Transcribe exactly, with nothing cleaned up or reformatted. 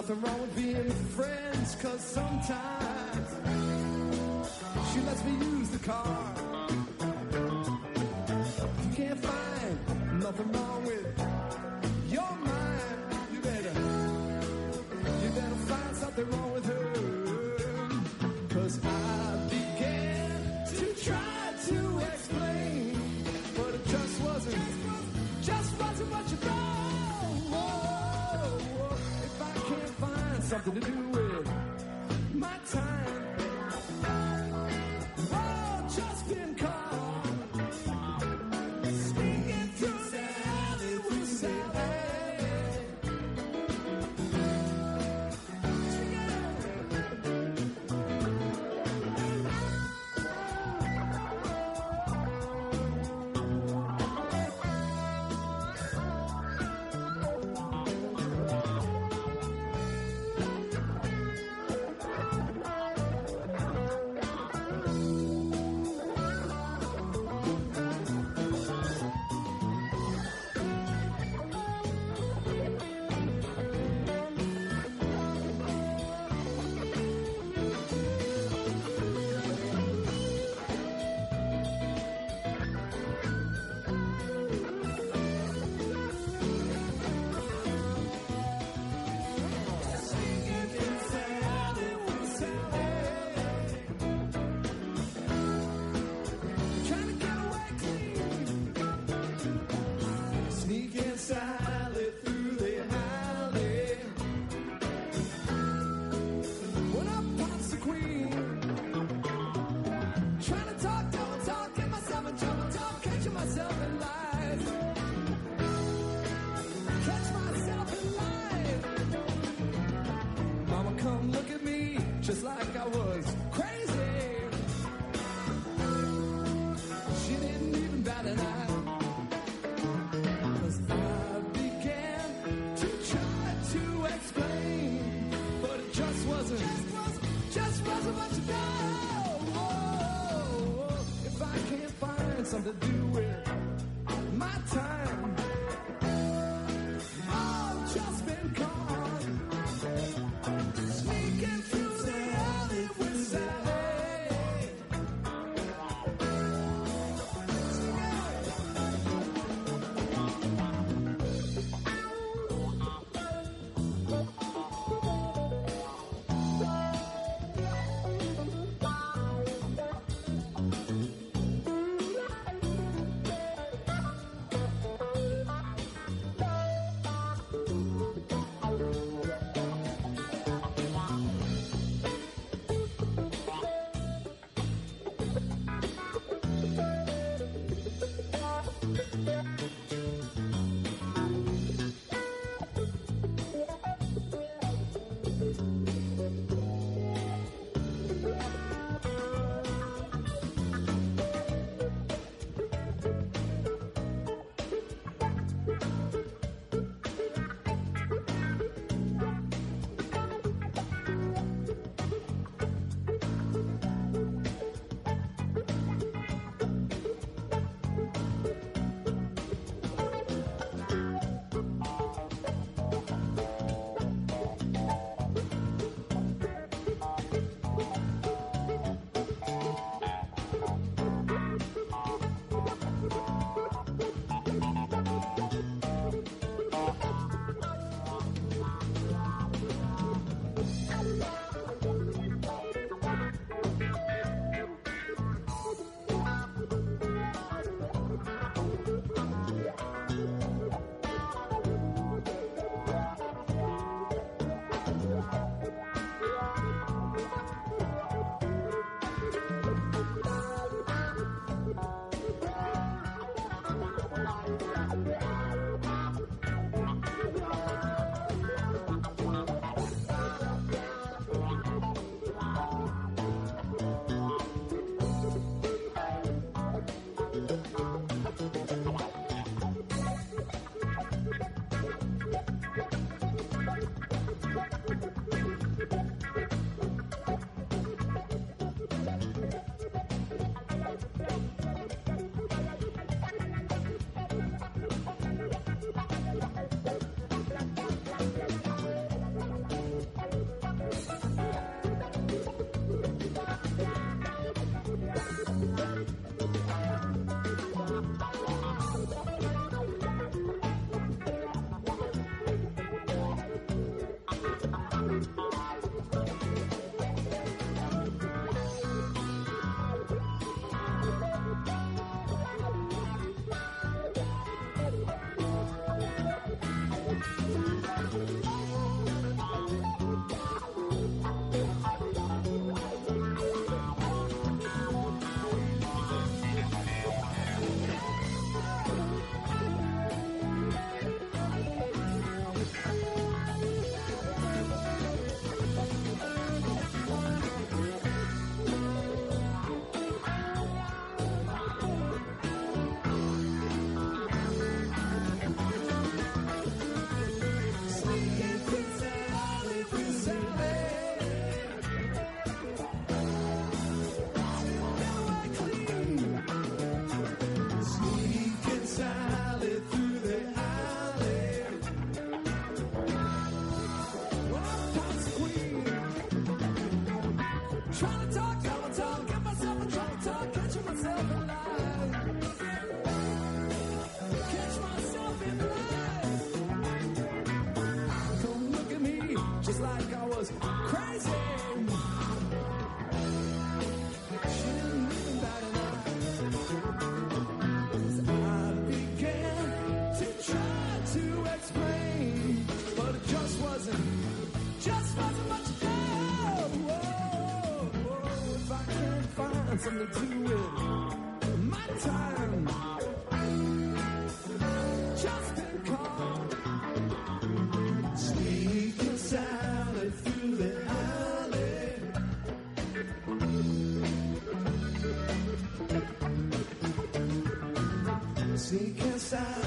nothing wrong with being friends, cause sometimes she lets me use the car. If you can't find nothing wrong with your mind, you better, you better find something wrong with her. Cause I began to try to explain, but it just wasn't, just wasn't what you thought. Something to do with my time. Oh, just been caught sneaking through the alley with Sally. Just like I was crazy. She didn't even bat an eye. Cause I began to try to explain, but it just wasn't, just wasn't, just wasn't what you know. Oh, if I can't find something to do with my time, I've just been caught sneaking through. something to do with my time. Just been caught sneaking salad through the alley. Sneaking salad.